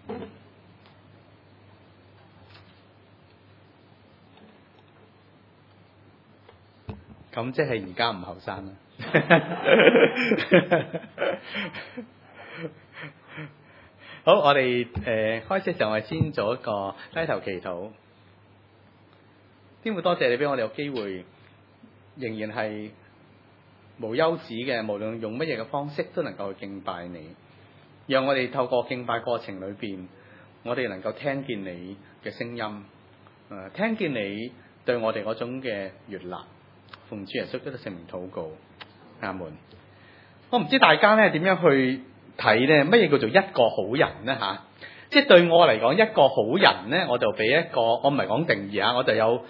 咁即係而家唔後生啦。好，我哋開始嘅時候，我哋先做一個低頭祈禱。天父，多謝你俾我哋有機會，仍然係無休止嘅，無論用乜嘢嘅方式都能夠去敬拜你。讓我哋透過敬拜過程裏邊，我哋能夠聽見你嘅聲音，聽見你對我哋嗰種嘅悅納。奉主耶穌基督聖名禱告，阿門。我唔知大家咧點樣去睇咧，乜嘢叫做一個好人咧吓？即係對我嚟講，一個好人咧，我就俾一個，我唔係講定義啊，我就有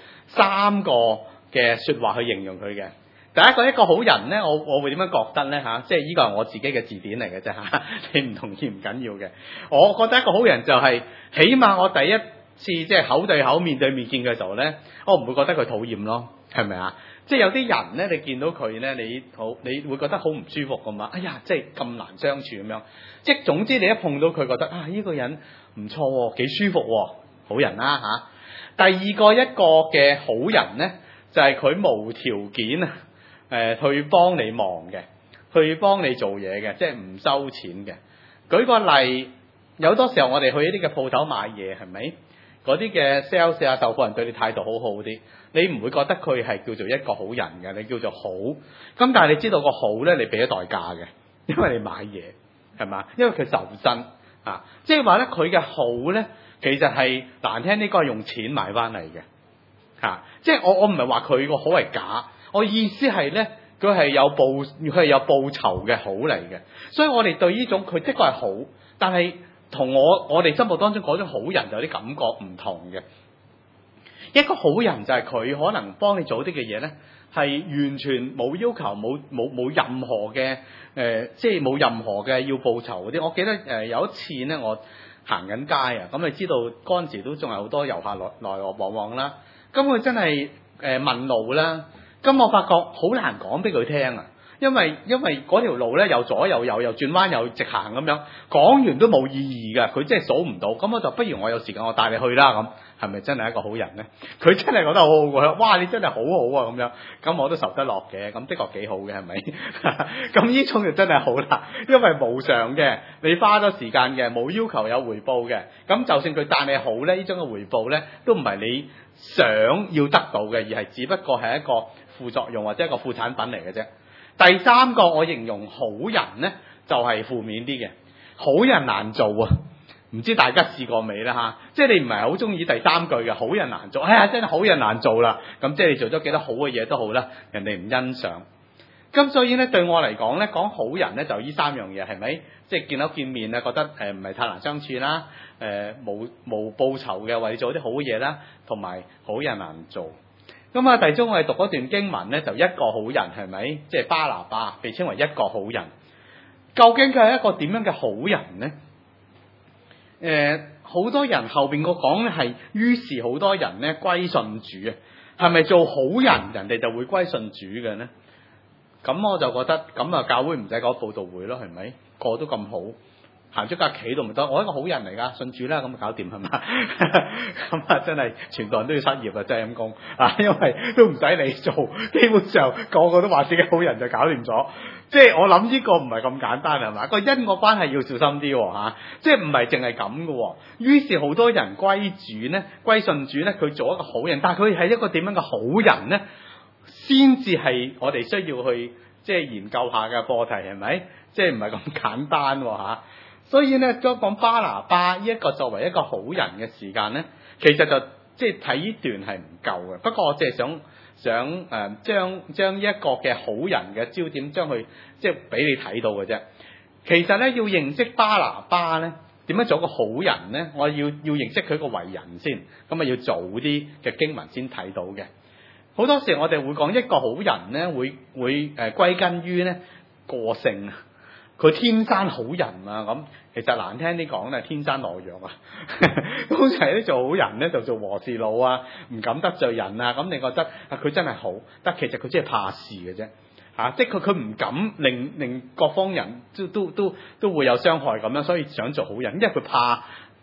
3個嘅說話去形容佢嘅。第一個好人咧，我會點樣覺得咧吓？即係呢個係我自己嘅字典嚟嘅啫吓，你唔同意唔緊要嘅。我覺得一個好人就係，起碼我第一次即係口對口面對面見嘅時候咧，我唔會覺得佢討厭咯，係咪啊？即係有啲人咧，你見到佢咧，你會覺得好唔舒服噶嘛？哎呀，即係咁難相處咁樣。即係總之你一碰到佢，覺得啊呢個人唔錯，幾舒服，好人啦吓。第二個一個嘅好人咧，就係佢無條件去幫你忙嘅，去幫你做嘢嘅，即係唔收錢嘅。舉個例，有多時候我哋去一啲嘅鋪頭買嘢，係咪？嗰啲嘅 sales 啊，售貨人對你態度好好啲，你唔會覺得佢係叫做一個好人嘅，你叫做好。咁但係你知道個好咧，你俾咗代價嘅，因為你買嘢係嘛，因為佢受薪啊，即係話咧佢嘅好咧，其實係難聽啲講係用錢買翻嚟嘅嚇。即係我唔係話佢個好係假，我意思係咧佢係有報酬嘅好嚟嘅。所以我哋對呢種佢的確係好，但係同我哋心目當中嗰種好人就有啲感覺唔同嘅。一個好人就係佢可能幫你做啲嘅嘢咧，係完全冇要求，冇任何嘅即係冇任何嘅要報酬嗰啲。我記得有一次咧，我行緊街啊，咁你知道嗰陣時都仲係好多遊客來往往啦。咁佢真係問路啦，咁我發覺好難講俾佢聽啊。因為嗰條路咧又左又右，又轉彎又直行咁樣，講完都冇意義㗎，佢真係數唔到。咁我就不如我有時間我帶你去啦咁，係咪真係一個好人咧？佢真係覺得好好喎，哇！你真係好好啊咁樣，咁我都受得落嘅，咁的確幾好嘅係咪？咁呢種就真係好啦，因為無償嘅，你花咗時間嘅，冇要求有回報嘅，咁就算佢帶你好咧，呢種嘅回報咧都唔係你想要得到嘅，而係只不過係一個副作用或者一個副產品嚟嘅啫。第三個我形容好人呢，就係負面啲嘅，好人難做啊！唔知大家試過未啦吓？即係你唔係好中意第三句嘅，好人難做。哎呀，真係好人難做啦！咁即係你做咗幾多好嘅嘢都好啦，人哋唔欣賞。咁所以呢，對我嚟講呢，講好人呢，就呢3樣嘢係咪？即係見面啊，覺得唔係太難相處啦，冇報酬嘅，為你做啲好嘢啦，同埋好人難做。咁啊，第中我哋讀嗰段經文咧，就一個好人係咪？即係巴拿巴被稱為一個好人。究竟佢係一個點樣嘅好人咧？好多人後邊個講咧係，於是好多人咧歸信主啊。係咪做好人，人哋就會歸信主嘅咧？咁我就覺得咁啊，教會唔使搞佈道會咯，係咪？個都咁好。行出架企度咪得，我一個好人嚟噶，信主啦，咁就搞掂係嘛？咁啊真係全部人都要失業啊，真係咁講啊，因為都唔使你做，基本上個個都話自己好人就搞掂咗。即係我諗呢個唔係咁簡單係嘛？個因果關係要小心啲吓，即係唔係淨係咁嘅。於是好多人歸主咧，歸信主咧，佢做一個好人，但係佢係一個點樣嘅好人咧，先至係我哋需要去即係研究下嘅課題係咪？即係唔係咁簡單吓。所以咧，當講巴拿巴呢一個作為一個好人嘅時間咧，其實就即係睇呢段係唔夠嘅。不過我淨係想將呢一個嘅好人嘅焦點，將佢即係俾你睇到嘅啫。其實咧，要認識巴拿巴咧，點樣做一個好人咧？我要認識佢個為人先，咁啊要做啲嘅經文先睇到嘅。好多時我哋會講一個好人咧，會歸根於咧個性啊。佢天生好人啊，咁其實難聽啲講咧，天生懦弱啊。通常啲做好人咧就做和事佬啊，唔敢得罪人啊。咁你覺得啊佢真係好，但其實佢只係怕事嘅啫嚇，即係佢唔敢令各方人都會有傷害咁樣，所以想做好人，因為佢怕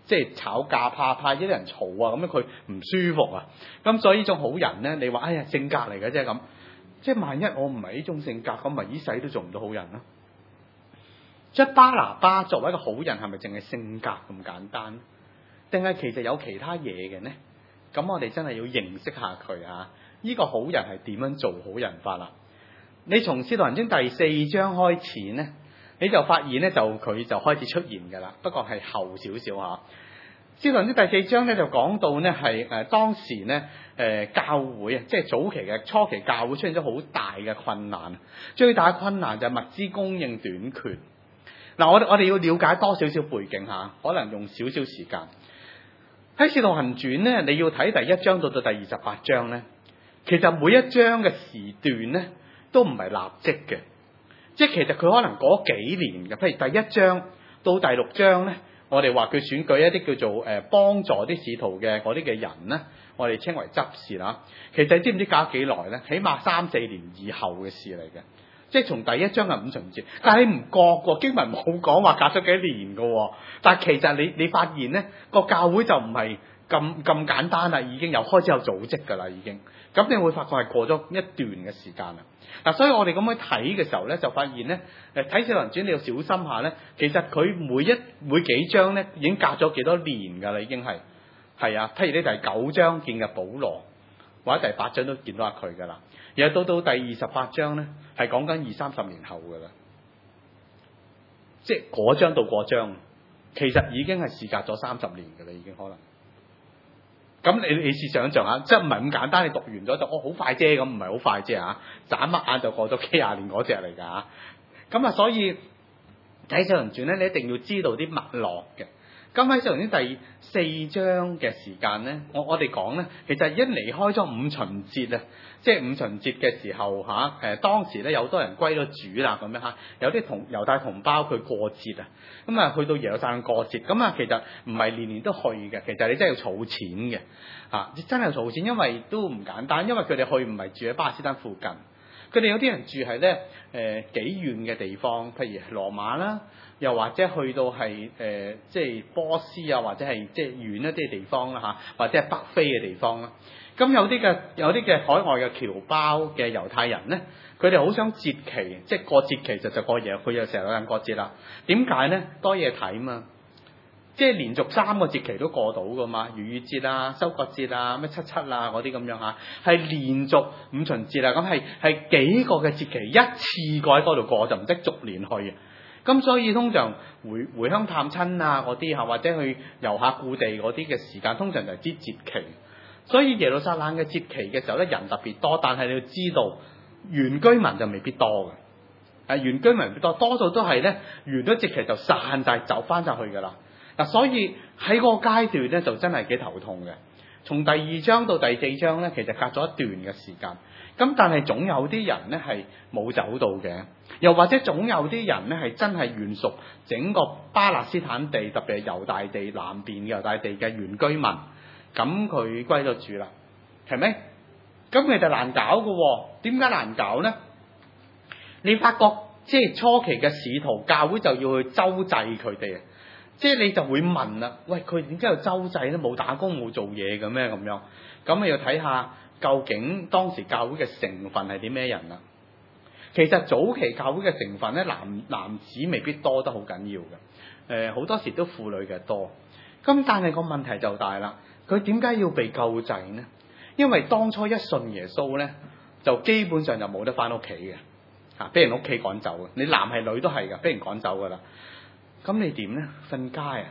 即係吵架怕一啲人嘈啊，咁樣佢唔舒服啊。咁所以呢種好人咧，你話哎呀性格嚟嘅啫咁，即係萬一我唔係呢種性格，咁咪一世都做唔到好人啦。即係巴拿巴作為一個好人，係咪淨係性格咁簡單？定係其實有其他嘢嘅呢？咁我哋真係要認識下佢啊！呢個好人係點樣做好人法啦？你從《使徒行傳》第4章開始呢，你就發現咧，佢就開始出現㗎啦。不過係後少少嚇。《使徒行傳》第4章咧就講到呢係當時呢教會啊，即係早期嘅初期教會出現咗好大嘅困難。最大嘅困難就係物資供應短缺。嗱，我哋要了解多少少背景嚇，可能用少少時間。喺《使徒行傳》咧，你要睇第1章到第28章咧，其實每一章嘅時段咧都唔係立即嘅，即係其實佢可能嗰幾年嘅。譬如第1章到第6章咧，我哋話佢選舉一啲叫做幫助啲使徒嘅嗰啲嘅人咧，我哋稱為執事啦。其實知唔知隔幾耐咧？起碼3-4年以後嘅事嚟嘅。即係從第1章係五旬節，但係你唔覺喎，經文冇講話隔咗幾年嘅，但係其實你發現咧，個教會就唔係咁簡單啦，已經又開始有組織㗎啦，已經。咁你會發覺係過咗一段嘅時間啦。嗱，所以我哋咁樣睇嘅時候咧，就發現咧，睇《使徒行傳》你要小心下咧，其實佢每幾章咧已經隔咗幾多年㗎啦，已經係啊。譬如你第9章見嘅保羅，或者第8章都見到下佢㗎啦。然後到第28章咧，係講緊20-30年後㗎啦，即係嗰章到嗰章，其實已經係時隔咗30年㗎啦，已經可能。咁你試想像下，即係唔係咁簡單？你讀完咗就好快啫，咁唔係好快啫嚇，眨乜眼就過咗幾廿年嗰隻嚟㗎嚇。咁啊，所以睇《使徒行傳》咧，你一定要知道啲脈絡嘅。咁喺《使徒行傳》第4章嘅時間咧，我哋講咧，其實已經離開咗五旬節啊，即係五旬節嘅時候嚇，當時咧有好多人歸咗主啦，咁樣嚇，有啲猶太同胞佢過節啊，咁啊去到耶路撒冷過節，咁啊其實唔係年年都去嘅，其實你真係要儲錢嘅嚇，真係要儲錢，因為都唔簡單，因為佢哋去唔係住喺巴勒斯坦附近，佢哋有啲人住係咧幾遠嘅地方，譬如羅馬啦。又或者去到係即係波斯啊，或者係即係遠一啲嘅地方啦嚇，或者係北非嘅地方啦。咁有啲嘅海外嘅僑胞嘅猶太人咧，佢哋好想節期，即係過節期就過夜，佢又成日有人過節啦。點解咧？多嘢睇嘛，即係連續3個節期都過到噶嘛，逾越節啊、收割節啊、咩777啊嗰啲咁樣嚇，係連續五旬節啊，咁係幾個嘅節期一次過喺嗰度過，就唔識逐年去。咁所以通常回鄉探親啊嗰啲嚇，或者去遊下故地嗰啲嘅時間，通常就係啲節期。所以耶路撒冷嘅節期嘅時候咧，人特別多，但係你要知道原居民就未必多嘅。原居民未必多，多數都係咧完咗節期就散晒走翻晒去㗎啦。嗱，所以喺個階段咧就真係幾頭痛嘅。從第2章到第4章咧，其實隔咗一段嘅時間。咁但係總有啲人咧係冇走到嘅，又或者總有啲人咧係真係原屬整個巴勒斯坦地，特別係猶大地南邊嘅猶大地嘅原居民，咁佢歸咗主啦，係咪？咁其實難搞嘅，點解難搞咧？你發覺即係初期嘅使徒教會就要去周濟佢哋，即係你就會問啦，喂，佢點解要周濟咧？冇打工冇做嘢嘅咩咁樣？咁你要睇下。究竟當時教會嘅成分係啲咩人啊？其實早期教會嘅成分咧，男子未必多得好緊要嘅，好多時都婦女嘅多。咁但係個問題就大啦，佢點解要被救濟呢？因為當初一信耶穌咧，就基本上就冇得翻屋企嘅，嚇，俾人屋企趕走嘅。你男係女都係㗎，俾人趕走㗎啦。咁你點咧？瞓街啊？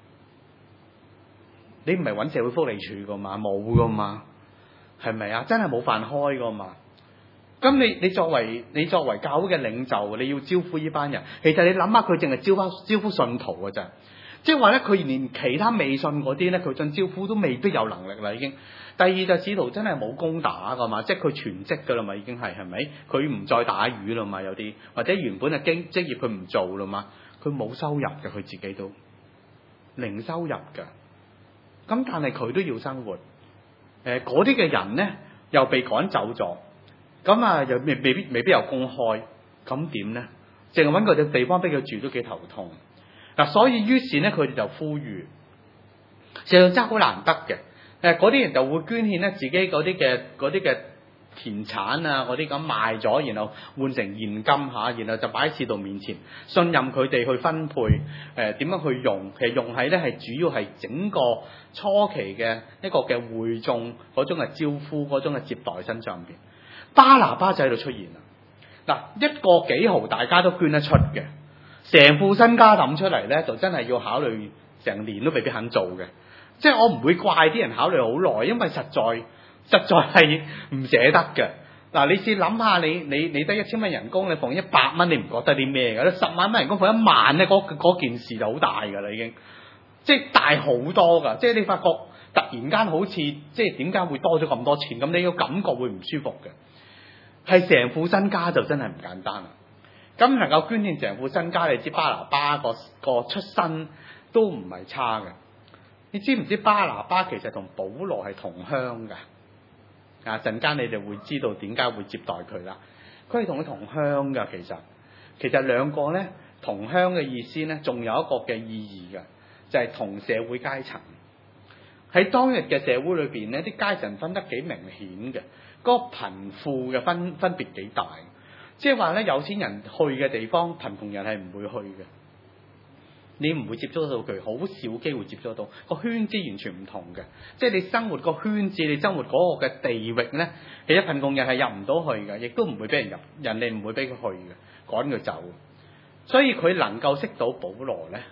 你唔係揾社會福利署㗎嘛？冇㗎嘛？係咪啊？真係冇飯開噶嘛？咁你作為教會嘅領袖，你要招呼呢班人。其實你諗下，佢淨係招呼信徒㗎咋？即係話咧，佢連其他未信嗰啲咧，佢想招呼都未必有能力啦。已經。第二就使徒真係冇工打噶嘛，即係佢全職噶啦嘛，已經係咪？佢唔再打魚啦嘛，有啲或者原本嘅職業佢唔做啦嘛，佢冇收入嘅，佢自己都零收入㗎。咁但係佢都要生活。嗰啲嘅人咧又被趕走咗，咁啊又未必有公開，咁點咧？淨係揾個地方俾佢住都幾頭痛嗱，所以於是咧佢哋就呼籲， 事實上真係好難得嘅。嗰啲人就會捐獻咧自己嗰啲嘅田產啊，嗰啲咁賣咗，然後換成現金嚇，然後就擺喺使徒面前，信任佢哋去分配點樣去用。其實用喺咧係主要係整個初期嘅一個嘅會眾嗰種嘅招呼，嗰種嘅接待身上邊。巴拿巴就喺度出現啦。嗱，一個幾毫大家都捐得出嘅，成副身家抌出嚟咧，就真係要考慮成年都未必肯做嘅。即係我唔會怪啲人考慮好耐，因為實在係唔捨得嘅。嗱，你試諗下，你得1000蚊人工，你放100蚊，你唔覺得啲咩㗎？你10萬蚊人工放1萬咧，嗰件事就好大㗎啦，已經，即係大好多㗎。即係你發覺突然間好似即係點解會多咗咁多錢？咁你個感覺會唔舒服嘅。係成副身家就真係唔簡單啦。咁能夠捐獻成副身家，你知巴拿巴個出身都唔係差嘅。你知唔知巴拿巴其實同保羅係同鄉㗎？陣間你哋會知道點解會接待佢啦。佢係同佢同鄉㗎，其實兩個咧同鄉嘅意思咧，仲有一個嘅意義嘅，就係同社會階層。喺當日嘅社會裏邊咧，啲階層分得幾明顯嘅。嗰個貧富嘅分別幾大，即係話咧，有錢人去嘅地方，貧窮人係唔會去嘅。你唔會接觸到佢，好少機會接觸到。個圈子完全唔同嘅，即係你生活個圈子，你生活嗰個嘅地域咧，其實貧窮人係入唔到去嘅，亦都唔會俾人入，人哋唔會俾佢去嘅，趕佢走。所以佢能夠識到保羅咧，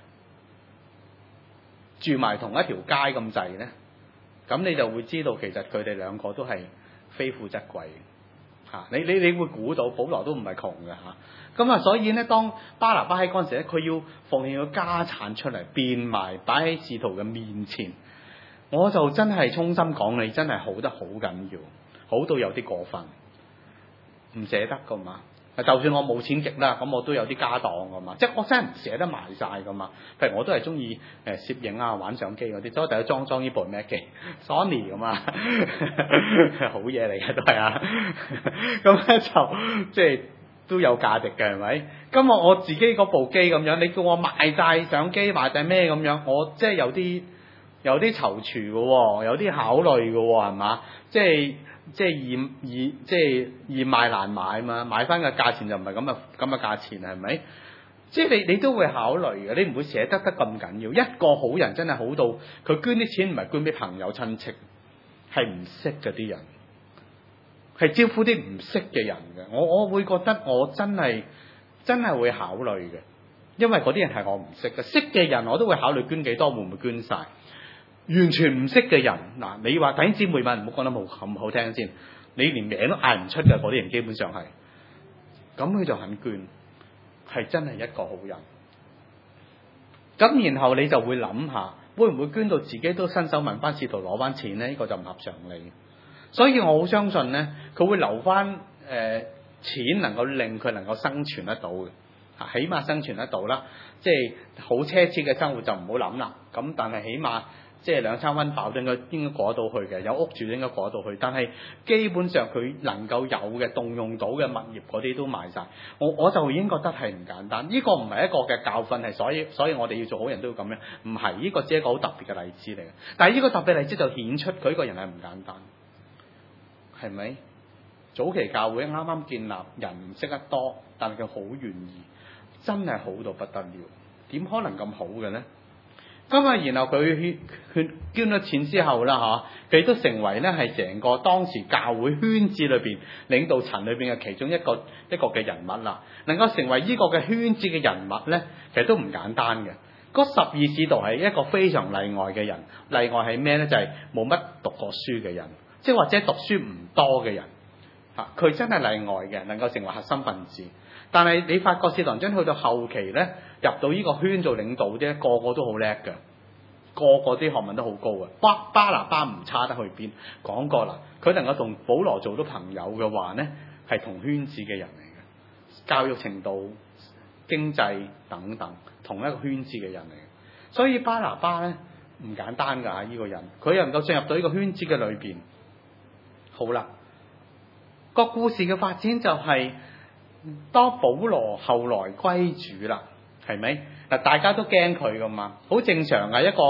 住埋同一條街咁滯咧，咁你就會知道其實佢哋兩個都係非富則貴嚇，你會估到保羅都唔係窮嘅嚇，咁啊所以咧，當巴拿巴喺嗰陣時咧，佢要奉獻個家產出嚟，變賣擺喺使徒嘅面前，我就真係衷心講，你真係好得好緊要，好到有啲過分，唔捨得噶嘛。就算我冇錢極啦，咁我都有啲家當噶嘛，即係我真係唔捨得賣晒噶嘛。譬如我都係中意攝影啊、玩相機嗰啲，所以第一裝呢部咩機 Sony 咁啊，好嘢嚟嘅都係啊。咁咧就即係都有價值嘅，係咪？今日我自己嗰部機咁樣，你叫我賣晒相機賣晒咩咁樣，我即係有啲躊躇嘅喎，有啲考慮嘅喎，係嘛？即係易賣難買嘛，買翻嘅價錢就唔係咁嘅價錢，係咪？即係你都會考慮嘅，你唔會捨得咁緊要。一個好人真係好到佢捐啲錢唔係捐俾朋友親戚，係唔識嗰啲人，係招呼啲唔識嘅人嘅。我會覺得我真係會考慮嘅，因為嗰啲人係我唔識嘅，識嘅人我都會考慮捐幾多，會唔會捐晒。完全唔識嘅人，嗱，你話弟兄姊妹們唔好講得冇咁好聽先，你連名都嗌唔出嘅嗰啲人，基本上係咁，佢就肯捐，係真係一個好人。咁然後你就會諗下，會唔會捐到自己都伸手問翻使徒攞翻錢咧？呢個就唔合常理。所以我好相信咧，佢會留翻錢，能夠令佢能夠生存得到嘅，起碼生存得到啦。即係好奢侈嘅生活就唔好諗啦。咁但係起碼即係2餐溫飽都應該過得到去嘅，有屋住應該過得到去。但係基本上佢能夠有嘅動用到嘅物業嗰啲都賣晒。我就已經覺得係唔簡單。呢個唔係一個嘅教訓，係所以我哋要做好人都要咁樣。唔係，呢個只係一個好特別嘅例子嚟嘅。但係呢個特別例子就顯出佢個人係唔簡單，係咪？早期教會啱啱建立，人唔識得多，但係佢好願意，真係好到不得了。點可能咁好嘅呢？咁啊，然後佢捐咗錢之後啦，佢都成為咧係成個當時教會圈子裏邊領導層裏邊嘅其中一個嘅人物啦。能夠成為呢個嘅圈子嘅人物咧，其實都唔簡單嘅。嗰12使徒係一個非常例外嘅人，例外係咩咧？就係冇乜讀過書嘅人，即係或者讀書唔多嘅人。佢真係例外嘅，能夠成為核心分子。但係你發覺使徒行傳去到後期咧，入到呢個圈做領導啫，個個都好叻嘅，個個啲學問都好高嘅。巴拿巴唔差得去邊，講過啦，佢能夠同保羅做到朋友嘅話咧，係同圈子嘅人嚟嘅，教育程度、經濟等等，同一個圈子嘅人嚟嘅。所以巴拿巴咧唔簡單㗎，呢個人佢又能夠進入到呢個圈子嘅裏邊。好啦，個故事嘅發展就係當保羅後來歸主啦，係咪？嗱，大家都驚佢噶嘛，好正常啊。一個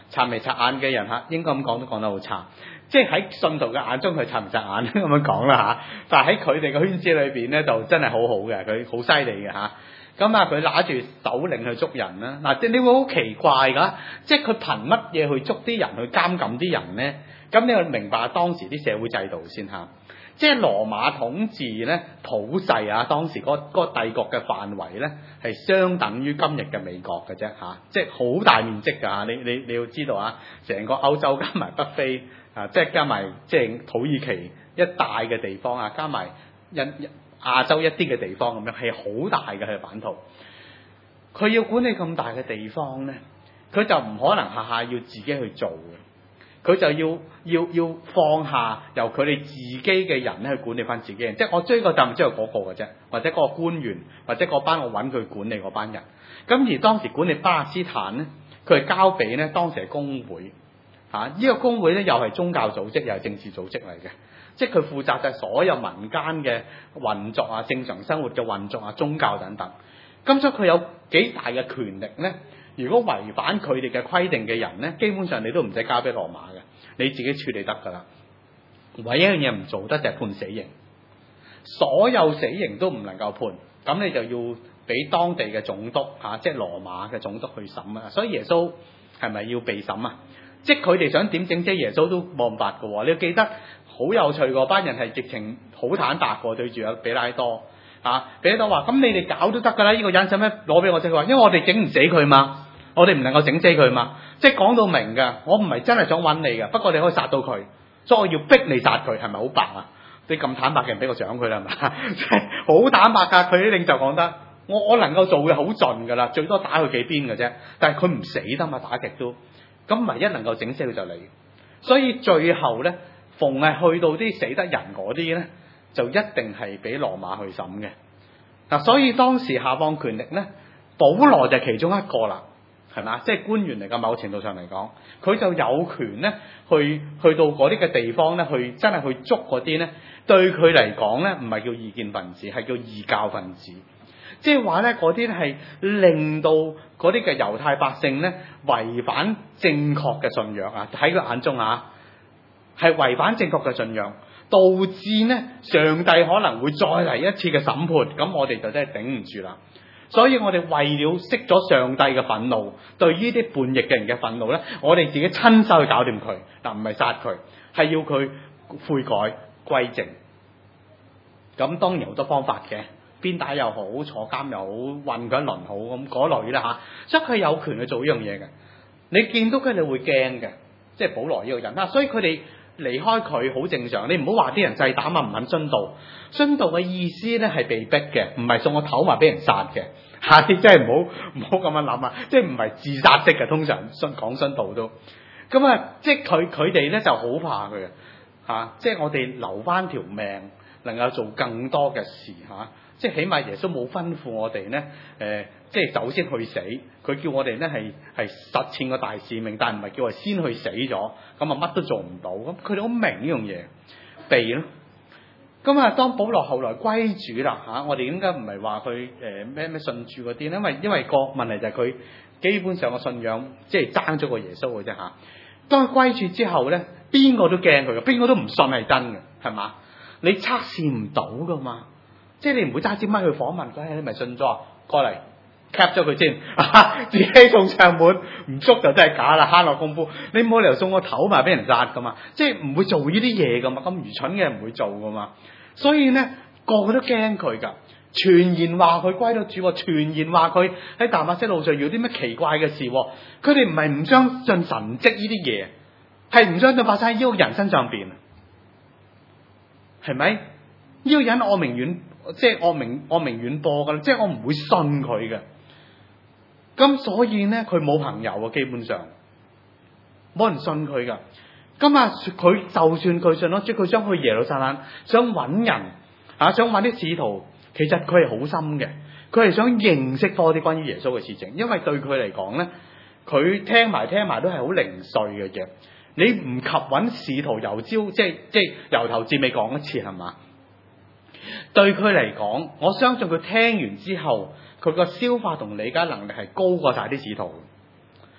擦眉擦眼嘅人嚇，應該咁講都講得好差。即係喺信徒嘅眼中，佢擦唔擦眼咁樣講啦嚇。但係喺佢哋嘅圈子裏邊咧，就真係好好嘅，佢好犀利嘅嚇。咁啊，佢拿住首領去捉人啦。嗱，即係你會好奇怪㗎，即係佢憑乜嘢去捉啲人去監禁啲人咧？咁你要明白當時啲社會制度先嚇。即係羅馬統治咧，普世啊，當時嗰個帝國嘅範圍咧，係相等於今日嘅美國嘅啫嚇，即係好大面積㗎嚇。你要知道啊，成個歐洲加埋北非啊，即係加埋即係土耳其一帶嘅地方啊，加埋亞洲一啲嘅地方咁樣，係好大嘅佢嘅版圖。佢要管理咁大嘅地方咧，佢就唔可能下下要自己去做嘅。佢就要放下由佢哋自己嘅人咧去管理翻自己人，即係我追個就唔追嗰個嘅啫，或者嗰個官員，或者嗰班我揾佢管理嗰班人。咁而當時管理巴勒斯坦咧，佢係交俾咧當時係公會嚇，呢個公會咧又係宗教組織又係政治組織嚟嘅，即係佢負責就係所有民間嘅運作啊、正常生活嘅運作啊、宗教等等。咁所以佢有幾大嘅權力咧？如果違反佢哋嘅規定嘅人咧，基本上你都唔使交俾羅馬嘅，你自己處理得㗎啦。唯一一樣嘢唔做得就係判死刑，所有死刑都唔能夠判，咁你就要俾當地嘅總督嚇，即係羅馬嘅總督去審啊。所以耶穌係咪要被審啊？即係佢哋想點整，即係耶穌都冇辦法㗎喎。你要記得好有趣嗰班人係直情好坦白過對住阿比拉多啊，比拉多話：咁你哋搞都得㗎啦，呢個人使咩攞俾我啫？佢話：因為我哋整唔死佢嘛。我哋唔能夠整死佢嘛，即係講到明㗎。我唔係真係想揾你㗎，不過你可以殺到佢，所以我要逼你殺佢，係咪好白啊？你咁坦白嘅人俾我獎佢啦，係咪？即係好坦白㗎。佢啲領袖講得，我能夠做嘅好盡㗎啦，最多打佢幾鞭嘅啫。但係佢唔死得嘛，打極都。咁唯一能夠整死佢就你。所以最後咧，逢係去到啲死得人嗰啲咧，就一定係俾羅馬去審嘅。嗱，所以當時下放權力咧，保羅就係其中一個啦。係嘛？即係官員嚟㗎，某程度上嚟講，佢就有權咧，去到嗰啲嘅地方咧，去真係去捉嗰啲咧，對佢嚟講咧，唔係叫異見分子，係叫異教分子。即係話咧，嗰啲係令到嗰啲嘅猶太百姓咧違反正確嘅信仰啊！喺佢眼中啊，係違反正確嘅信仰，導致咧上帝可能會再嚟一次嘅審判。咁我哋就真係頂唔住啦。所以我哋為了熄咗上帝嘅憤怒，對呢啲叛逆嘅人嘅憤怒咧，我哋自己親手去搞掂佢。嗱，唔係殺佢，係要佢悔改歸正。咁當然好多方法嘅，鞭打又好，坐監又好，混佢一輪好，咁嗰類啦嚇。所以佢有權去做呢樣嘢嘅。你見到佢哋會驚嘅，即係保羅呢個人啦。所以佢哋離開佢好正常。你唔好話啲人細膽啊，唔肯殉道。殉道嘅意思咧係被逼嘅，唔係送個頭埋俾人殺嘅。嚇！你真係唔好咁樣諗啊！即係唔係自殺式嘅，通常講殉道都咁啊！即係佢哋咧就好怕佢啊！即係我哋留翻條命，能夠做更多嘅事嚇。即係起碼耶穌冇吩咐我哋咧即係走先去死。佢叫我哋咧係實踐個大使命，但係唔係叫我哋先去死咗，咁啊乜都做唔到。咁佢哋好明呢樣嘢，避咯。咁啊，當保羅後來歸主啦嚇，我哋應該唔係話佢咩信主嗰啲咧，因為個問題就係佢基本上個信仰即係爭咗個耶穌嘅啫嚇。當佢歸主之後咧，邊個都驚佢嘅，邊個都唔信係真嘅，係嘛？你測試唔到噶嘛？即係你唔會揸支咪去訪問佢，你咪信咗過嚟 cap 咗佢先，自己送上門唔捉就真係假啦，慳落功夫。你冇理由送個頭埋俾人殺噶嘛？即係唔會做呢啲嘢噶嘛？咁愚蠢嘅唔會做噶嘛？所以咧，個個都驚佢噶，傳言話佢歸到主，傳言話佢喺大馬色路上遇到啲咩奇怪嘅事。佢哋唔係唔相信神蹟呢啲嘢，係唔相信發生喺呢個人身上邊，係咪？呢個人惡名遠，即係惡名遠播噶啦，即係我唔會信佢嘅。咁所以咧，佢冇朋友啊，基本上冇人信佢噶。咁啊，佢就算佢信咗主，佢想去耶路撒冷，想揾人想揾啲使徒，其實佢係好心嘅，佢係想認識多啲關於耶穌嘅事情，因為對佢嚟講咧，佢聽埋都係好零碎嘅嘢。你唔及揾使徒由朝，即係由頭至尾講一次係嘛？對佢嚟講，我相信佢聽完之後，佢個消化同理解能力係高過晒啲使徒。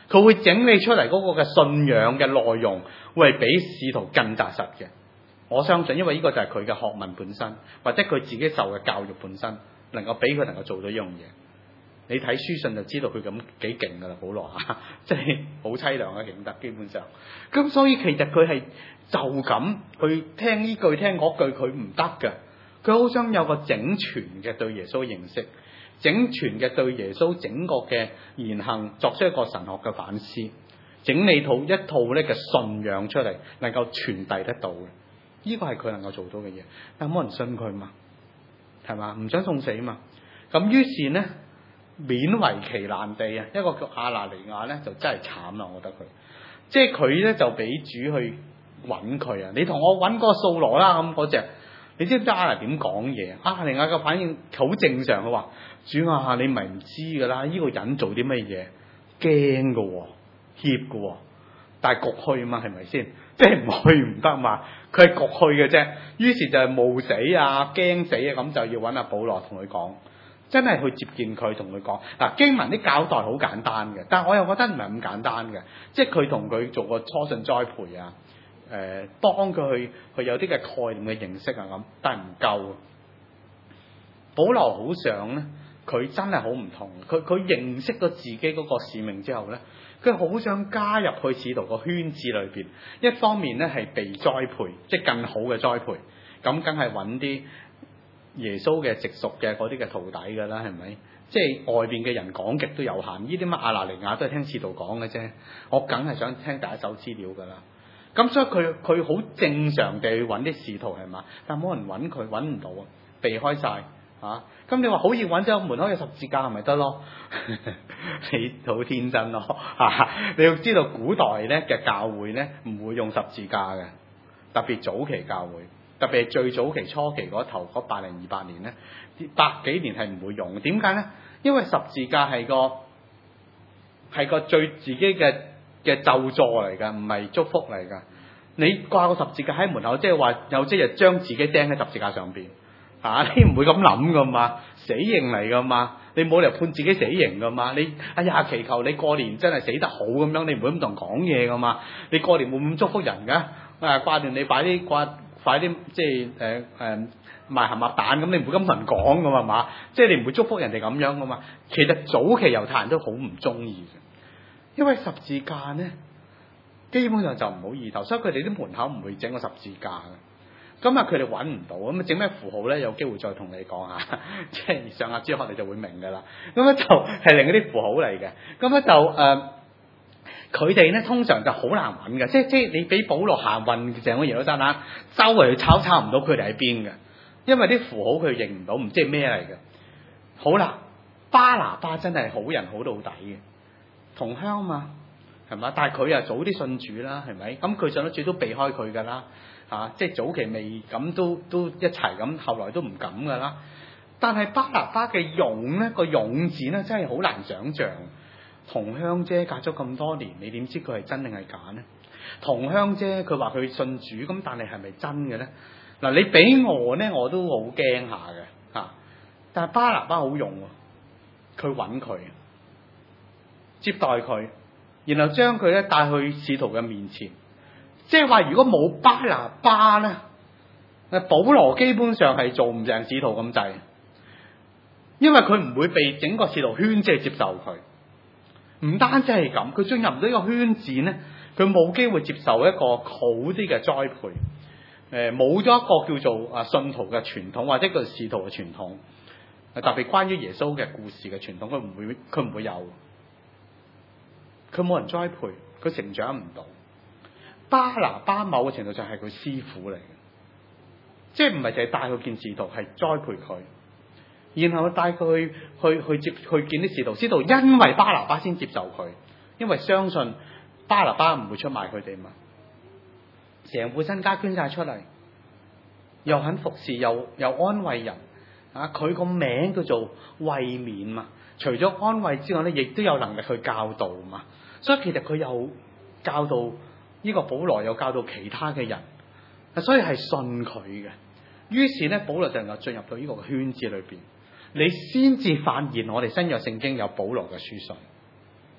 佢會整理出嚟嗰個嘅信仰嘅內容，會係比使徒更紮實嘅。我相信，因為呢個就係佢嘅學問本身，或者佢自己受嘅教育本身，能夠俾佢能夠做到呢樣嘢。你睇書信就知道佢咁幾勁噶啦，保羅嚇，即係好凄涼嘅勁得，基本上。咁所以其實佢係就咁去聽呢句聽嗰句，佢唔得嘅。佢好想有個整全嘅對耶穌認識，整全嘅對耶穌整個嘅言行作出一個神學嘅反思，整理一套咧嘅信仰出嚟，能夠傳遞得到嘅。呢個係佢能夠做到嘅嘢，但冇人信佢嘛，係嘛？唔想送死嘛。咁於是呢，勉為其難地啊，一個叫亞拿尼亞咧就真係慘啦，我覺得佢，即係佢咧就俾主去揾佢啊！你同我揾嗰個掃羅啦，咁嗰隻，你知唔知亞拿點講嘢？亞拿尼亞嘅反應好正常，佢話：主啊，你咪唔知噶啦，呢個人做啲乜嘢，驚噶，怯噶，但係焗去嘛，係咪先？即係唔去唔得嘛，佢係焗去嘅啫。於是就係冒死啊、驚死啊，咁就要揾阿保羅同佢講，真係去接見佢，同佢講嗱。經文啲交代好簡單嘅，但係我又覺得唔係咁簡單嘅，即係佢同佢做個初信栽培啊，幫佢去有啲嘅概念嘅認識啊咁，但係唔夠。保羅好想咧，佢真係好唔同，佢認識咗自己嗰個使命之後咧。佢好想加入去使徒個圈子裏邊，一方面咧係被栽培，即係更好嘅栽培，咁梗係揾啲耶穌嘅直屬嘅嗰啲嘅徒弟㗎啦，係咪？即係外邊嘅人講極都有限，呢啲乜亞拿尼亞都係聽使徒講嘅啫，我梗係想聽第一手資料㗎啦。咁所以佢好正常地去揾啲使徒係嘛，但冇人揾佢，揾唔到啊，避開晒。嚇！咁你話好易揾咗門口有十字架係咪得咯？你好天真咯嚇！你要知道古代咧嘅教會咧唔會用十字架嘅，特別早期教會，特別係最早期初期嗰頭嗰10200年咧，100幾年係唔會用。點解咧？因為十字架係個最自己嘅咒詛嚟㗎，唔係祝福嚟㗎。你掛個十字架喺門口，即係話有即日將自己釘喺十字架上邊。你唔會咁諗噶嘛，死刑嚟噶嘛，你冇理由判自己死刑噶嘛，你哎呀祈求你過年真係死得好咁樣，你唔會咁同人講嘢噶嘛，你過年會唔會祝福人噶？掛段你快啲即係賣鹹鴨蛋咁，你唔會咁同人講噶嘛，即係你唔會祝福人哋咁樣噶嘛。其實早期猶太人都好唔中意嘅，因為十字架咧基本上就唔好意頭，所以佢哋啲門口唔會整個十字架嘅。咁啊，佢哋揾唔到，咁啊整咩符號咧？有機會再同你講下，即係上下哲學你就會明噶啦。咁咧就係另一啲符號嚟嘅。咁咧就佢哋咧通常就好難揾嘅，即係你俾保羅行運成個耶路撒冷，周圍去抄唔到佢哋喺邊嘅，因為啲符號佢認唔到，唔知係咩嚟嘅。好啦，巴拿巴真係好人好到底嘅，同鄉嘛，係嘛？但係佢又早啲信主啦，係咪？咁佢上咗主都避開佢噶啦。即係早期未咁都一齊咁，後來都唔敢噶啦。但係巴拿巴嘅勇咧，個勇字咧真係好難想像。同鄉啫，隔咗咁多年，你點知佢係真定係假呢？同鄉啫，佢話佢信主，咁但係係咪真嘅咧？嗱，你俾我咧，我都好驚下嘅嚇。但係巴拿巴好勇喎，佢揾佢，接待佢，然後將佢咧帶去使徒嘅面前。即係話，如果冇巴拿巴咧，保羅基本上係做唔成使徒咁滯，因為佢唔會被整個使徒圈子接受佢。唔單止係咁，佢進入唔到呢個圈子咧，佢冇機會接受一個好啲嘅栽培。冇咗一個叫做信徒嘅傳統，或者叫使徒嘅傳統，特別關於耶穌嘅故事嘅傳統，佢唔會有。佢冇人栽培，佢成長唔到。巴拿巴某個程度上係佢師傅嚟嘅，即係唔係淨係帶佢見使徒，係栽培佢，然後帶佢去見啲使徒。使徒因為巴拿巴先接受佢，因為相信巴拿巴唔會出賣佢哋嘛，成副身家捐晒出嚟，又肯服侍，又安慰人。佢個名叫做慰勉嘛，除咗安慰之外咧，亦都有能力去教導嘛。所以其實佢又教導。呢個保羅又教到其他嘅人，所以係信佢嘅。於是咧，保羅就能夠進入到呢個圈子裏邊，你先至發現我哋新約聖經有保羅嘅書信。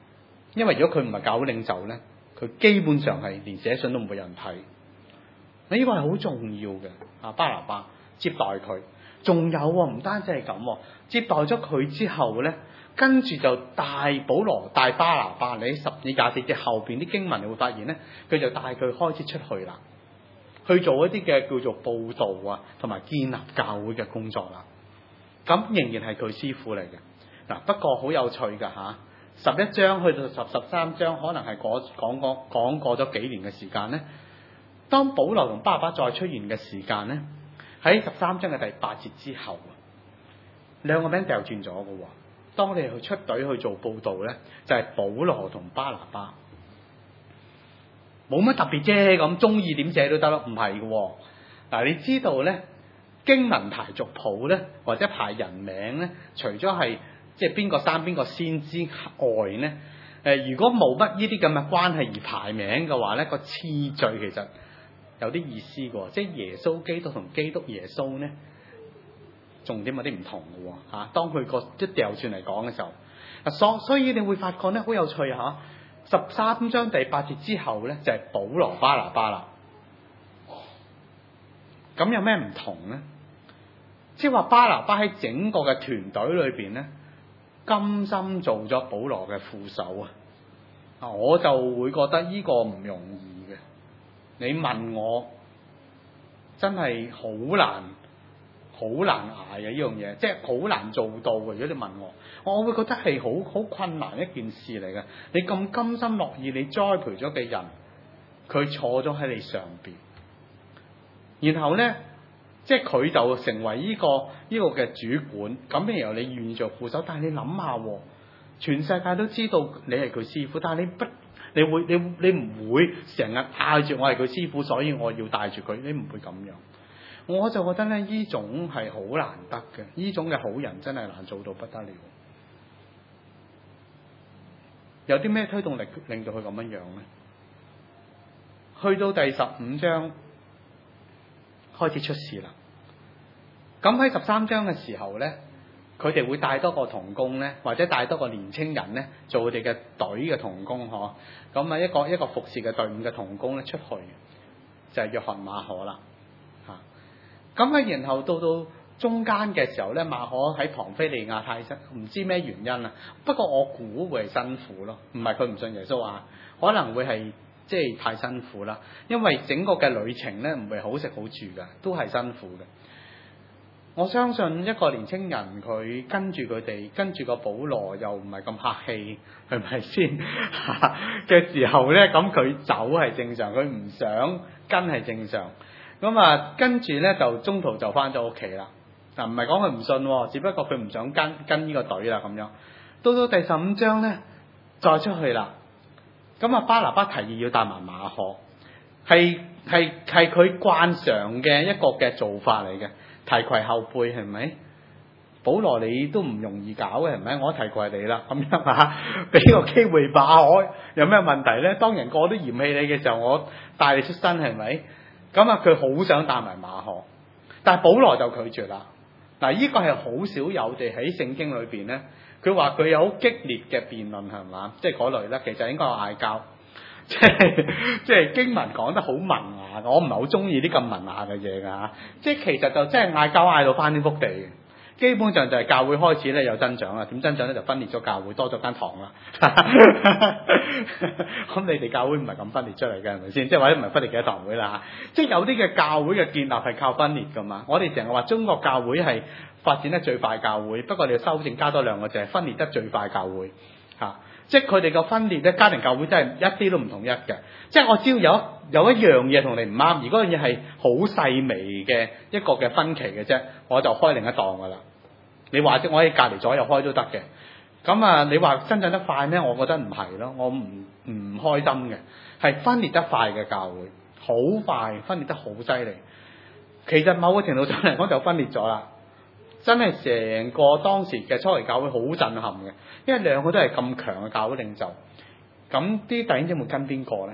因為如果佢唔係教會領袖咧，佢基本上係連寫信都唔會有人睇。呢個係好重要嘅。巴拿巴接待佢，仲有唔單止係咁，接待咗佢之後咧，跟住就帶保羅帶巴拿巴。你12、24節後邊啲經文你會發現咧，佢就帶佢開始出去啦，去做一啲嘅叫做佈道啊，同埋建立教會嘅工作啦。咁仍然係佢師傅嚟嘅。嗱，不過好有趣㗎嚇。11章去到13章，可能係講過咗幾年嘅時間咧。當保羅同巴拿巴再出現嘅時間咧，喺13章嘅第8節之後，兩個名掉轉咗嘅。當你去出隊去做佈道咧，就係保羅同巴拿巴，冇乜特別啫。咁中意點寫都得咯，唔係嘅。嗱，你知道咧，經文排族譜咧，或者排人名咧，除咗係即係邊個生邊個先之外咧，如果冇乜呢啲咁嘅關係而排名嘅話咧，個次序其實有啲意思嘅，即係耶穌基督同基督耶穌咧，重點有啲唔同嘅嚇。當佢個一調轉嚟講嘅時候，所以你會發覺咧好有趣嚇。13章第8節之後咧就係保羅巴拿巴啦。咁有咩唔同咧？即係話巴拿巴喺整個嘅團隊裏邊咧，甘心做咗保羅嘅副手啊！我就會覺得呢個唔容易嘅。你問我，真係好難捱嘅呢樣嘢，即係好難做到嘅。如果你問我會覺得係好困難一件事嚟嘅。你咁甘心樂意，你栽培咗嘅人，佢坐咗喺你上邊，然後咧，即係佢就成為呢個嘅主管，咁然後你願意做副手，但係你諗下，全世界都知道你係佢師傅，但係你唔會成日嗌住我係佢師傅，所以我要帶住佢，你唔會咁樣。我就覺得咧，呢種係好難得嘅，呢種嘅好人真係難做到不得了。有啲咩推動力令到佢咁樣樣咧？去到第15章開始出事啦。咁喺13章嘅時候咧，佢哋會帶多個同工咧，或者帶多個年青人咧，做佢哋嘅隊嘅同工嗬。咁啊一個服侍嘅隊伍嘅同工咧出去，就係約翰馬可啦。咁啊，然後到中間嘅時候咧，馬可喺旁非利亞太辛，唔知咩原因啊。不過我估會係辛苦咯，唔係佢唔信耶穌啊，可能會係即係太辛苦啦。因為整個嘅旅程咧唔係好食好住噶，都係辛苦嘅。我相信一個年青人佢跟住佢哋，跟住個保羅又唔係咁客氣，係咪先嘅時候咧？咁佢走係正常，佢唔想跟係正常。咁啊，跟住咧就中途就翻咗屋企啦。嗱，唔係講佢唔信，只不過佢唔想跟呢個隊啦咁樣。到第15章咧，再出去啦。咁啊，巴拿巴提議要帶埋馬可，係佢慣常嘅一個嘅做法嚟嘅，提攜後輩係咪？保羅你都唔容易搞嘅係咪？我提攜你啦，咁樣啊，俾個機會馬可，有咩問題咧？當人個都嫌棄你嘅時候，我帶你出身係咪？咁啊，佢好想帶埋馬可，但係保羅就拒絕啦。嗱，呢個係好少有地喺聖經裏邊咧，佢話佢有好激烈嘅辯論係嘛，即係嗰類咧，其實應該有嗌交，即係經文講得好文雅，我唔係好中意啲咁文雅嘅嘢㗎，即係其實就真係嗌交嗌到翻天覆地嘅。基本上就係教會開始咧有增長啦，點增長咧就分裂咗教會，多咗間堂啦。咁你哋教會唔係咁分裂出嚟嘅係咪先？即係或者唔係分裂嘅堂會啦。即係有啲嘅教會嘅建立係靠分裂噶嘛。我哋成日話中國教會係發展得最快教會，不過你要修正加多兩個字，係分裂得最快教會嚇。即係佢哋個分裂咧，家庭教會真係一啲都唔統一嘅。即係我只要有一樣嘢同你唔啱，而嗰樣嘢係好細微嘅一個嘅分歧嘅啫，我就開另一檔噶啦。你話即我喺隔離左右開都得嘅，咁啊你話增長得快咩？我覺得唔係咯，我唔開心嘅，係分裂得快嘅教會，好快分裂得好犀利。其實某個程度上嚟講就分裂咗啦，真係成個當時嘅初期教會好震撼嘅，因為兩個都係咁強嘅教會領袖。咁啲弟兄姊妹跟邊個咧？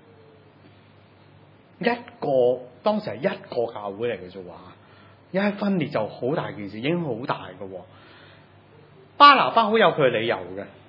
當時係一個教會嚟嘅啫喎。一分裂就好大件事，影響好大嘅。巴拿巴好有佢嘅理由嘅，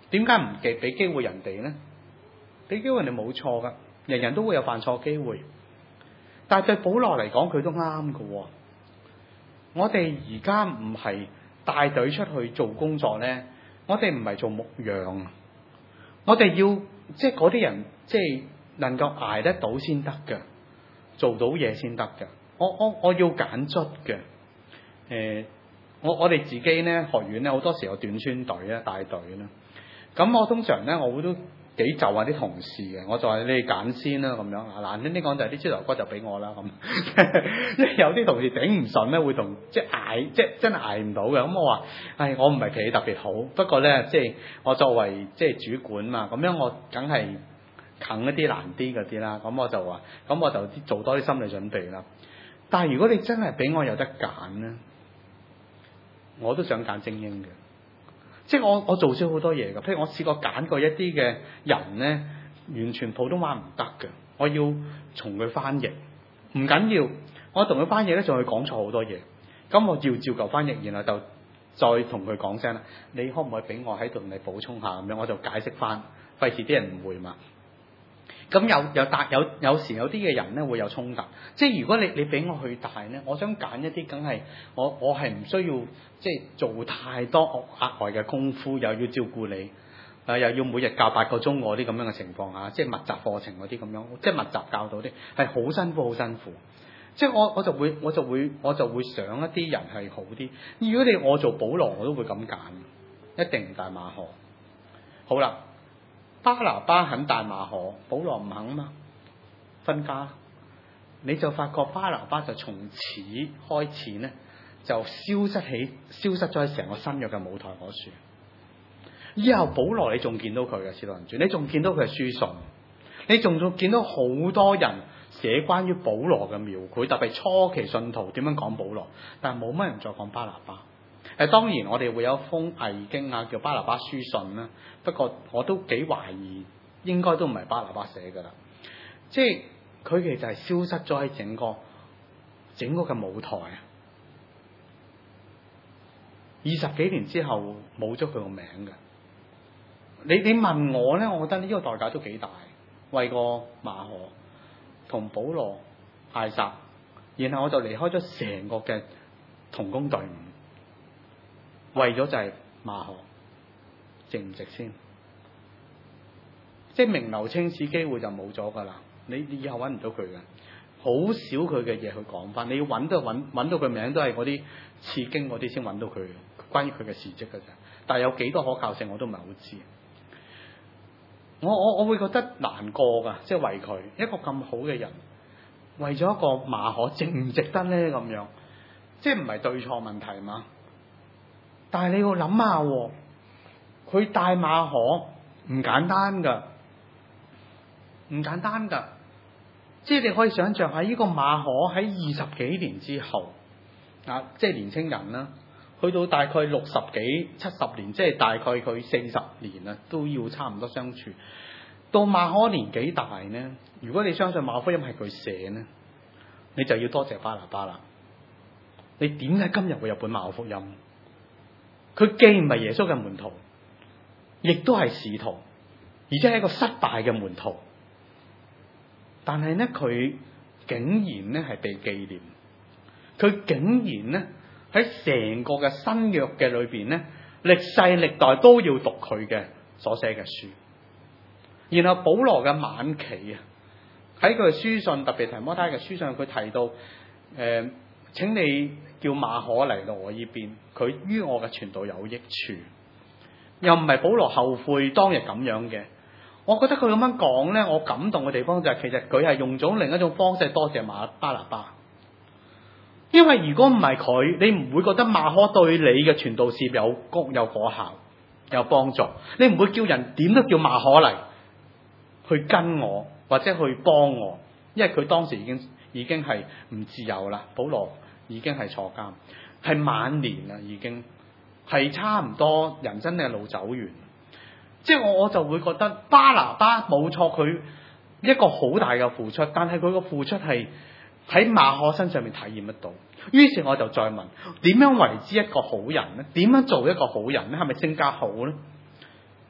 點解唔俾機會人哋呢？俾機會人哋冇錯噶，人人都會有犯錯機會。但係對保羅嚟講，佢都啱噶。我哋而家唔係帶隊出去做工作呢，我哋唔係做牧羊，我哋要即係嗰啲人即係能夠捱得到先得嘅，做到嘢先得嘅。我要揀卒嘅。我哋自己呢，學院呢，好多時有短宣隊啊，帶隊啦。咁我通常呢，我都幾就下啲同事嘅，我就話你哋揀先啦，咁樣難聽啲講就係啲豬頭骨就俾我啦咁。因為有啲同事頂唔順咧，會同即係捱，即係真係捱唔到嘅。咁我話，我唔係企特別好，不過咧即係我作為即係主管嘛，咁樣我梗係啃一啲難啲嗰啲啦。咁我就話，咁我就做多啲心理準備啦。但係如果你真係俾我有得揀咧，我都想揀精英嘅。即係我做咗好多嘢㗎，譬如我試過揀過一啲嘅人咧，完全普通話唔得嘅，我要從佢翻譯，唔緊要，我同佢翻譯咧，仲會講錯好多嘢，咁我要照舊翻譯，然後就再同佢講聲啦，你可唔可以俾我喺度同你補充下咁樣，我就解釋翻，費事啲人誤會嘛。咁有時有啲嘅人咧會有衝突，即係如果你俾我去帶咧，我想揀一啲梗係我係唔需要即係做太多額外嘅功夫，又要照顧你，又要每日教8個鐘嗰啲咁樣嘅情況下，即係密集課程嗰啲咁樣，即係密集教導啲係好辛苦好辛苦。即係我就會想一啲人係好啲。如果我做保羅，我都會咁揀，一定唔帶馬可。好啦。巴拿巴肯帶馬可，保羅唔肯嘛，分家，你就發覺巴拿巴就從此開始呢，就消失咗喺成個新約嘅舞台嗰處。以後保羅你仲見到佢嘅使徒行傳，你仲見到佢嘅書信，你仲見到好多人寫關於保羅嘅描繪，特別初期信徒點樣講保羅，但係冇乜人再講巴拿巴。當然我哋會有一封偽經啊，叫巴拿巴書信啦。不過我都幾懷疑，應該都唔係巴拿巴寫噶啦。即係佢其實係消失咗喺整個嘅舞台。20幾年之後冇咗佢個名嘅。你問我咧，我覺得呢個代價都幾大，為個馬可同保羅艾撒，然後我就離開咗成個嘅同工隊伍。為咗就係馬可值唔值先？即係名留青史機會就冇咗噶啦，你以後揾唔到佢嘅，好少佢嘅嘢去講翻。你要揾到佢名都係嗰啲次經嗰啲先揾到佢，關於佢嘅事蹟嘅啫。但係有幾多可靠性我都唔係好知。我會覺得難過噶，即係為佢一個咁好嘅人，為咗一個馬可值唔值得咧咁樣？即係唔係對錯問題嘛？但係你要諗下，佢帶馬可唔簡單噶，唔簡單噶。即係你可以想象下，呢個馬可喺20幾年之後，即係年青人啦，去到大概60幾、70年，即係大概佢40年啦，都要差唔多相處。到馬可年紀大呢，如果你相信馬可福音係佢寫呢，你就要多謝巴拿巴啦。你點解今日會有本馬可福音？佢既唔係耶穌嘅門徒，亦都係使徒，而且係一個失敗嘅門徒。但係呢，佢竟然呢係被紀念，佢竟然呢喺成個嘅新約嘅裏邊呢，歷世歷代都要讀佢嘅所寫嘅書。然後保羅嘅晚期啊，喺佢嘅書信，特別提摩太嘅書信，佢提到請你叫馬可嚟到我呢邊，佢於我嘅傳道有益處。又唔係保羅後悔當日咁樣嘅。我覺得佢咁樣講呢，我感動嘅地方就係其實佢係用咗另一種方式多謝巴拿巴。因為如果唔係佢，你唔會覺得馬可對你嘅傳道事有果效、有幫助。你唔會叫人點都叫馬可嚟去跟我或者去幫我，因為佢當時已經係唔自由啦。保羅已經係坐監，係晚年啦，已經係差唔多人生嘅路走完。即係我就會覺得巴拿巴冇錯，佢一個好大嘅付出，但係佢個付出係喺馬可身上面體驗得到。於是我就再問，點樣為之一個好人呢？點樣做一個好人呢？係咪性格好呢？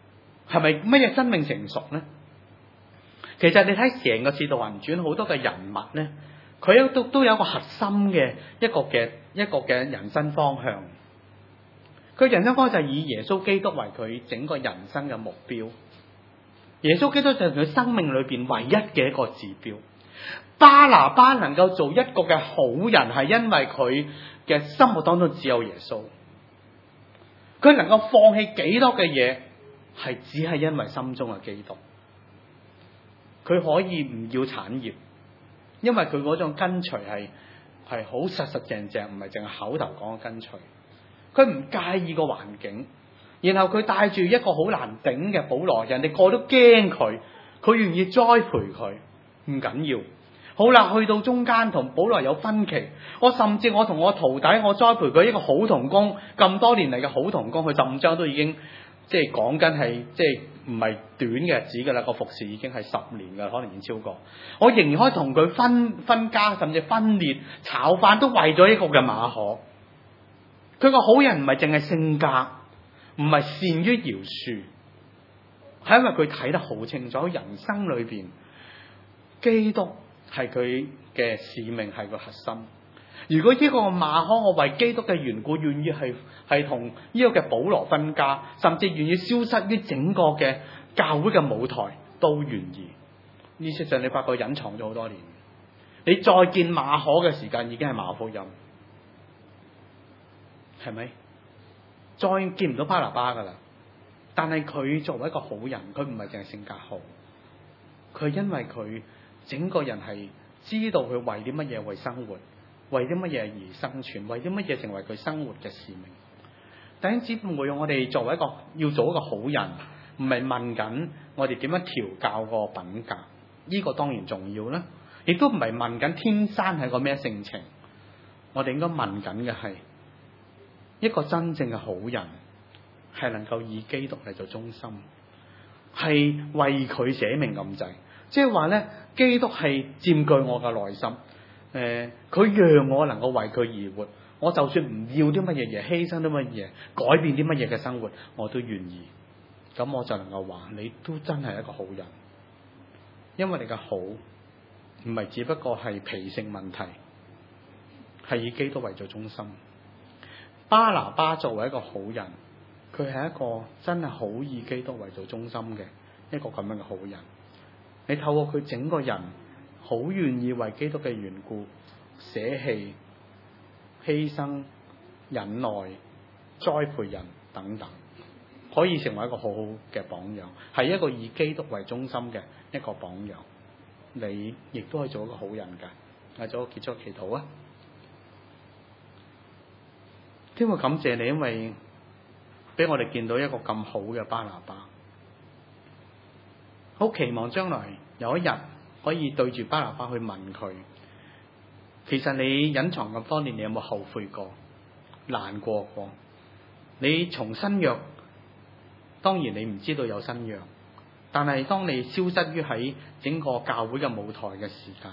係咪乜嘢生命成熟呢？其實你睇成個《使徒行傳》好多嘅人物咧，佢都有一個核心嘅一個嘅人生方向。佢人生方向就係以耶穌基督為佢整個人生嘅目標。耶穌基督就係佢生命裏邊唯一嘅一個指標。巴拿巴能夠做一個嘅好人，係因為佢嘅心目當中只有耶穌。佢能夠放棄幾多嘅嘢，係只係因為心中嘅基督。佢可以唔要產業，因為佢嗰種跟隨係好實實正正，唔係淨係口頭講嘅跟隨。佢唔介意個環境，然後佢帶住一個好難頂嘅保羅，人哋個都驚佢，佢願意栽培佢，唔緊要。好啦，去到中間同保羅有分歧，甚至我同我徒弟，我栽培佢一個好同工，咁多年嚟嘅好同工，佢15章都已經即係講緊係即係唔係短嘅日子噶啦，個服侍已經係10年噶，可能已經超過。我仍然可以同佢分家，甚至分裂炒飯，都為咗一個嘅馬可。佢個好人唔係淨係性格，唔係善於饒恕，係因為佢睇得好清楚，人生裏邊基督係佢嘅使命，係個核心。如果呢個馬可我為基督嘅緣故，願意係同呢個嘅保羅分家，甚至願意消失於整個嘅教會嘅舞台，都願意。呢事實上你發覺隱藏咗好多年，你再見馬可嘅時間已經係馬可福音，係咪？再見唔到巴拿巴噶啦。但係佢作為一個好人，佢唔係淨係性格好，佢因為佢整個人係知道佢為啲乜嘢為生活，為啲乜嘢而生存，為啲乜嘢成為佢生活嘅使命。弟兄姊妹，我哋作為一個要做一個好人，唔係問緊我哋點樣調教個品格，呢個當然重要啦。亦都唔係問緊天生係個咩性情，我哋應該問緊嘅係一個真正嘅好人，係能夠以基督嚟做中心，係為佢捨命咁滯。即係話咧，基督係佔據我嘅內心。佢讓我能夠為佢而活，我就算唔要啲乜嘢嘢，犧牲啲乜嘢，改變啲乜嘢嘅生活，我都願意。咁我就能夠話你都真係一個好人，因為你嘅好唔係只不過係脾性問題，係以基督為做中心。巴拿巴作為一個好人，佢係一個真係好以基督為做中心嘅一個咁樣嘅好人。你透過佢整個人，好願意為基督嘅緣故捨棄、犧牲、忍耐、栽培人等等，可以成為一個好好嘅榜樣，係一個以基督為中心嘅一個榜樣。你亦都可以做一個好人㗎。做個結束祈禱啊！天父感謝你，因為俾我哋見到一個咁好嘅巴拿巴，好期望將來有一日可以對住巴拿巴去問佢，其實你隱藏咁多年，你有冇後悔過、難過過？你從新約，當然你唔知道有新約，但係當你消失於喺整個教會嘅舞台嘅時間，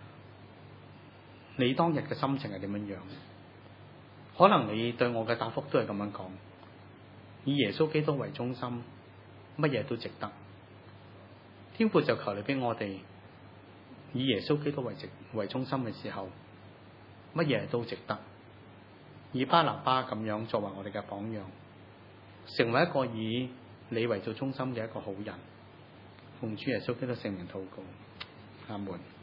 你當日嘅心情係點樣樣？可能你對我嘅答覆都係咁樣講，以耶穌基督為中心，乜嘢都值得。天父就求你俾我哋以耶穌基督為中心嘅時候，乜嘢都值得。以巴拿巴咁樣作為我哋嘅榜樣，成為一個以你為做中心嘅一個好人。奉主耶穌基督聖名禱告，阿門。